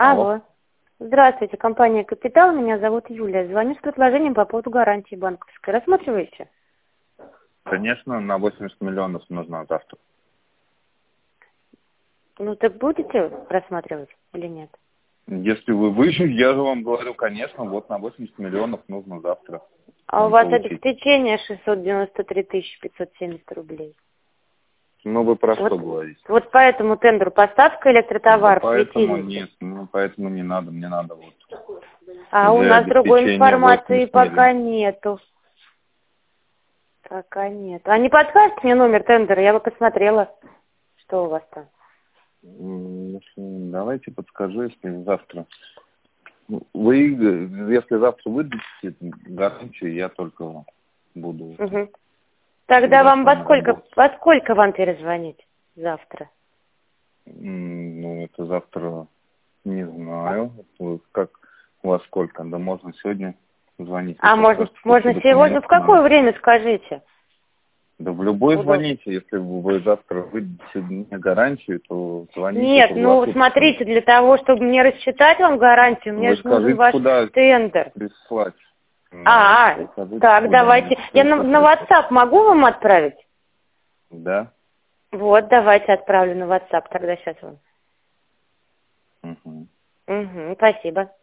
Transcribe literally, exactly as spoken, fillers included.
Алло. Здравствуйте, компания «Капитал». Меня зовут Юлия. Звоню с предложением по поводу гарантии банковской. Рассматриваете? Конечно, на восемьдесят миллионов нужно завтра. Ну так будете рассматривать или нет? Если вы выше, я же вам говорю, конечно, вот на восемьдесят миллионов нужно завтра. А у вас обеспечение шестьсот девяносто три тысячи пятьсот семьдесят рублей. Ну вы про вот, что говорите? Вот по этому тендеру поставка электротовар, да поэтому светильники. нет, ну поэтому не надо, мне надо вот. А у нас другой информации пока нету. Пока нет. А не подскажете мне номер тендера? Я бы посмотрела, что у вас там. Давайте подскажу, если завтра. Вы, если завтра выдадите гарантию, я только буду. Угу. Тогда вам во сколько, во сколько вам перезвонить завтра? Ну, это завтра не знаю. Как у вас сколько? Да можно сегодня звонить. А можно, можно сегодня? В какое надо. время скажите? Да в любой Удобно. Звоните. Если вы завтра выдадите мне гарантию, то звоните. Нет, ну смотрите, для того, чтобы мне рассчитать вам гарантию, мне же нужен ваш тендер. Прислать. А, -а так, давайте. Я на, на WhatsApp могу вам отправить? Да. Вот, давайте отправлю на WhatsApp, тогда сейчас вам. Угу. Угу, спасибо.